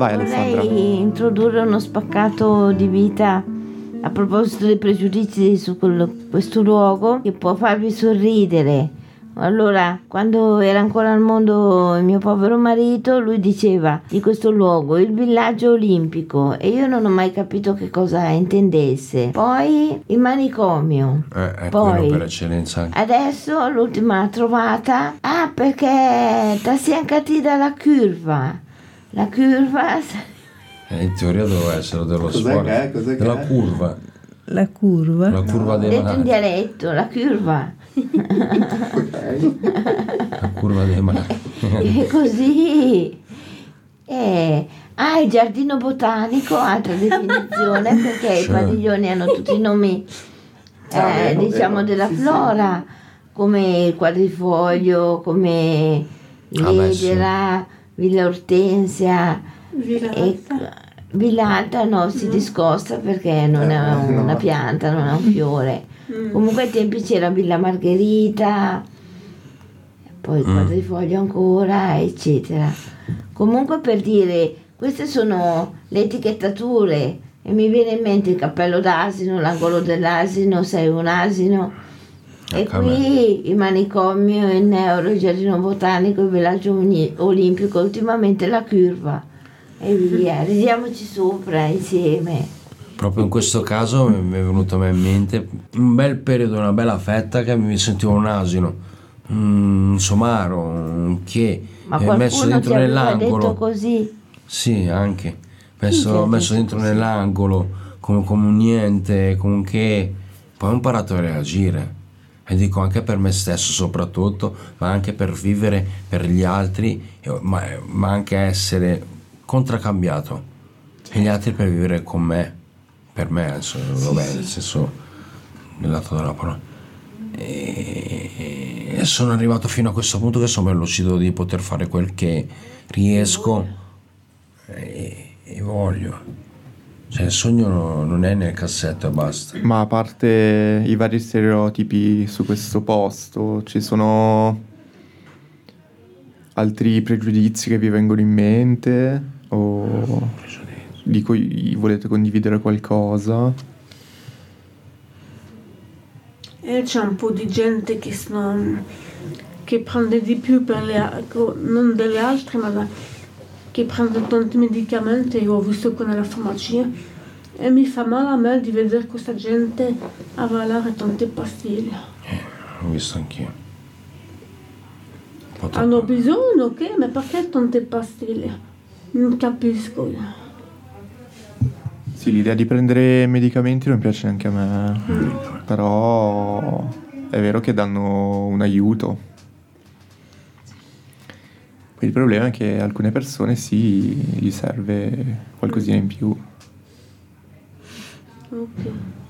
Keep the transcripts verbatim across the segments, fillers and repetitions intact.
Vai Alessandra. Vorrei introdurre uno spaccato di vita a proposito dei pregiudizi su quello- questo luogo che può farvi sorridere. Allora, quando era ancora al mondo il mio povero marito, lui diceva di questo luogo il villaggio olimpico e io non ho mai capito che cosa intendesse. Poi il manicomio. Eh, è Poi, quello per eccellenza. adesso l'ultima trovata, ah perché ti siancati dalla curva. La curva... Eh, in teoria doveva essere dello Cos'è sport. che è? Cos'è che Della è? curva. La curva. La curva dei Detto in malati. dialetto, la curva. La curva dei malati. E così. Eh, ah, il giardino botanico, altra definizione, perché i Cioè. padiglioni hanno tutti i nomi, eh, Ah, vero, diciamo, vero. della Sì, sì. flora, come il quadrifoglio, come Ah, beh, sì. l'edera, Villa Ortensia. Villa E Villa Alta no, si discosta perché non Eh, è no. una pianta, non è un fiore. Comunque ai tempi c'era Villa Margherita, poi Mm. Quadrifoglio ancora, eccetera. Comunque per dire, queste sono le etichettature e mi viene in mente il cappello d'asino, l'angolo dell'asino, sei un asino. E Ecco, a me. qui il manicomio, il neuro, il giardino botanico, il villaggio uni- olimpico, ultimamente la curva. E via, ridiamoci sopra insieme. Proprio in questo caso mi mi è venuto a me in mente un bel periodo, una bella fetta che mi sentivo un asino, un somaro, un che, Ma eh, qualcuno messo dentro ti aveva nell'angolo. detto così? Sì, anche. Chi Messo, ti ha messo detto dentro così? nell'angolo, come, come un niente, come un che. Poi ho imparato a reagire. E dico anche per me stesso soprattutto, ma anche per vivere per gli altri, e- ma, ma anche essere contraccambiato. E gli altri per vivere con me, per me, adesso, vabbè, nel senso, nel lato della parola. E, e sono arrivato fino a questo punto che sono lucido di poter fare quel che riesco e, e voglio. Cioè il sogno no- non è nel cassetto e basta. Ma a parte i vari stereotipi su questo posto, ci sono altri pregiudizi che vi vengono in mente o di cui volete condividere qualcosa? E c'è un po' di gente che, sono, che prende di più per le, a- non delle altre, ma da- che prende tanti medicamenti. Io ho visto con la farmacia e mi fa male a me di vedere questa gente avalare tante pastiglie. L'ho visto anch'io. Un po' Hanno troppo. bisogno, ok? Ma perché tante pastiglie? Non capisco io. Sì, l'idea di prendere medicamenti non piace neanche a me, però è vero che danno un aiuto. Il problema è che a alcune persone sì, gli serve qualcosina in più. Ok.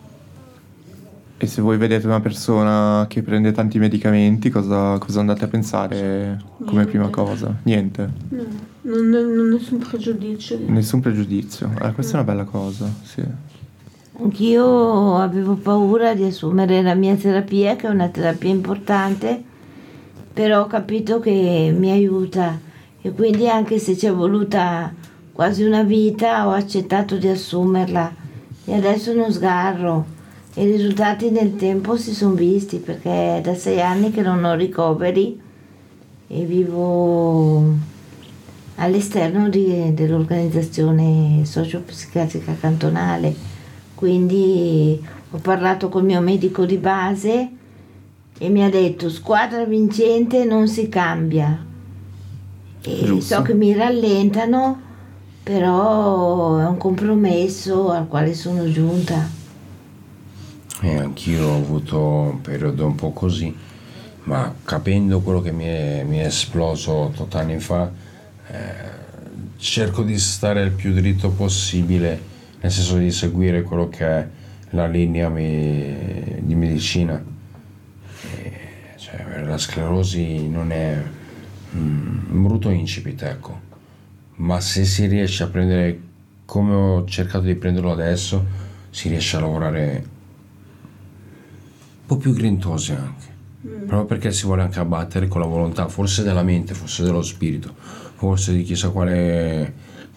E se voi vedete una persona che prende tanti medicamenti, cosa, cosa andate a pensare come Niente. prima cosa? Niente, No, non è, non è nessun pregiudizio. nessun pregiudizio. Eh, questa è una bella cosa, sì. Anch'io avevo paura di assumere la mia terapia, che è una terapia importante, però ho capito che mi aiuta e quindi anche se ci è voluta quasi una vita ho accettato di assumerla e adesso non sgarro. I risultati nel tempo si sono visti perché è da sei anni che non ho ricoveri e vivo all'esterno di- dell'organizzazione socio-psichiatrica cantonale. Quindi ho parlato col mio medico di base e mi ha detto squadra vincente non si cambia. E Giusto. so che mi rallentano, però è un compromesso al quale sono giunta. E anch'io ho avuto un periodo un po' così, ma capendo quello che mi è, mi è esploso otto anni fa, eh, cerco di stare il più dritto possibile, nel senso di seguire quello che è la linea me- di medicina. E, cioè, la sclerosi non è mm, un brutto incipit, ecco, ma se si riesce a prendere come ho cercato di prenderlo adesso, si riesce a lavorare un po' più grintosi anche, proprio perché si vuole anche abbattere con la volontà, forse della mente, forse dello spirito, forse di chissà quale,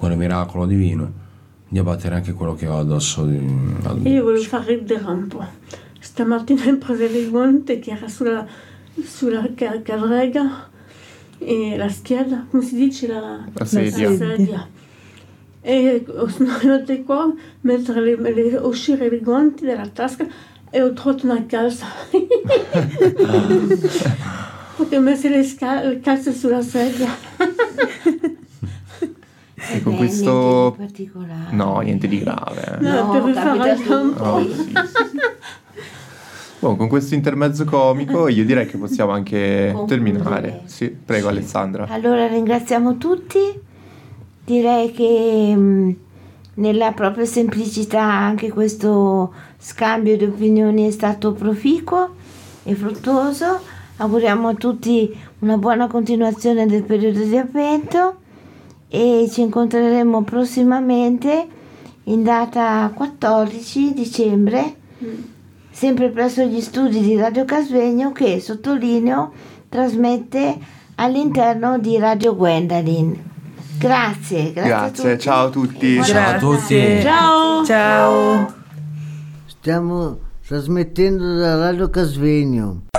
con il miracolo divino, di abbattere anche quello che ho addosso. Di, e io volevo fare ridere un po'. Stamattina ho preso il guante che era sulla, sulla cadrega e la scheda, come si dice? La, La sedia. La sedia. E sono venuta qua, mettere le, le, uscire i guanti dalla tasca e ho trovato una calza. Ho messo le, sca- le calze sulla sedia. E con Beh, questo... niente di particolare. No, niente di grave. No, No, per capita fare tutto. un po'. Oh, sì, sì. Boh, con questo intermezzo comico io direi che possiamo anche Concludere. terminare. Sì, prego Alessandra. Allora ringraziamo tutti, direi che mh, nella propria semplicità anche questo scambio di opinioni è stato proficuo e fruttuoso. Auguriamo a tutti una buona continuazione del periodo di Avvento e ci incontreremo prossimamente in data quattordici dicembre, sempre presso gli studi di Radio Casvegno che, sottolineo, trasmette all'interno di Radio Gwendalin. Grazie, grazie, a Grazie, tutti. ciao a tutti. Ciao a tutti. Ciao! Ciao. Stiamo trasmettendo da Radio Casvegno.